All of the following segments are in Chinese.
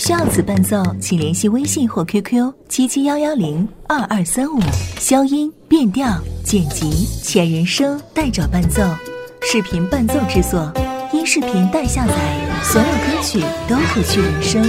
需要此伴奏，请联系微信或 QQ 7711022235，消音、变调、剪辑、前人声代找伴奏，视频伴奏制作，音视频待下载，所有歌曲都可去人声。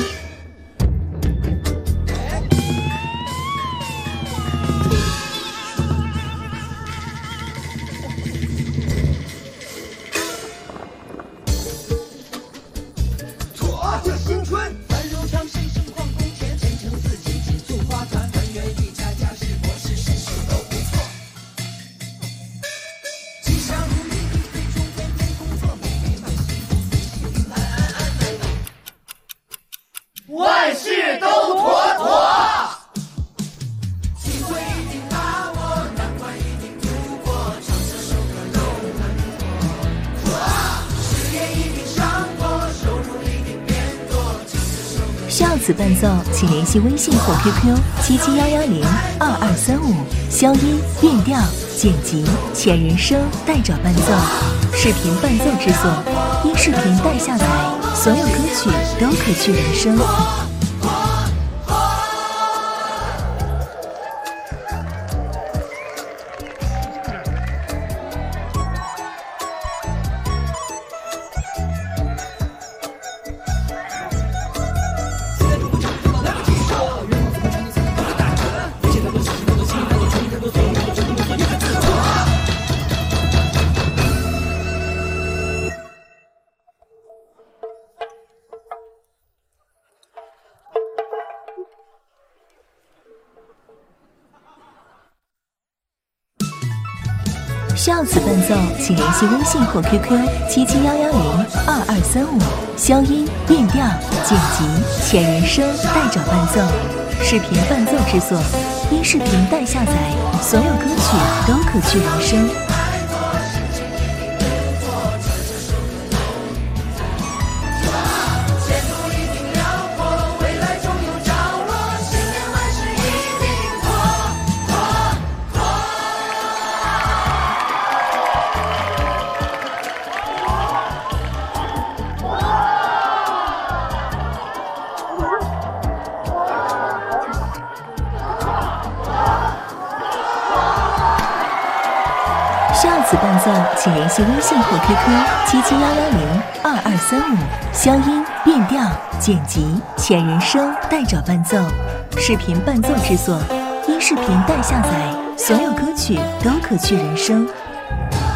万事都妥妥，机会一定把握，难关一定度过，唱这首歌都很妥，事业一定上过，收入一定变多，唱这首歌。 需要此伴奏，请联系微信或 QQ 7711022235，消音、变调、剪辑、前人声代找伴奏，视频伴奏制作，音视频待下载，所有歌曲都可去人声。需要此伴奏，请联系微信或 QQ 7711022235，消音、变调、剪辑、前人声代找伴奏，视频伴奏制作，音视频待下载，所有歌曲都可去人声。需要此伴奏，请联系微信或 QQ 7711022235，消音、变调、剪辑、前人声代找伴奏，视频伴奏制作，音视频待下载，所有歌曲都可去人声。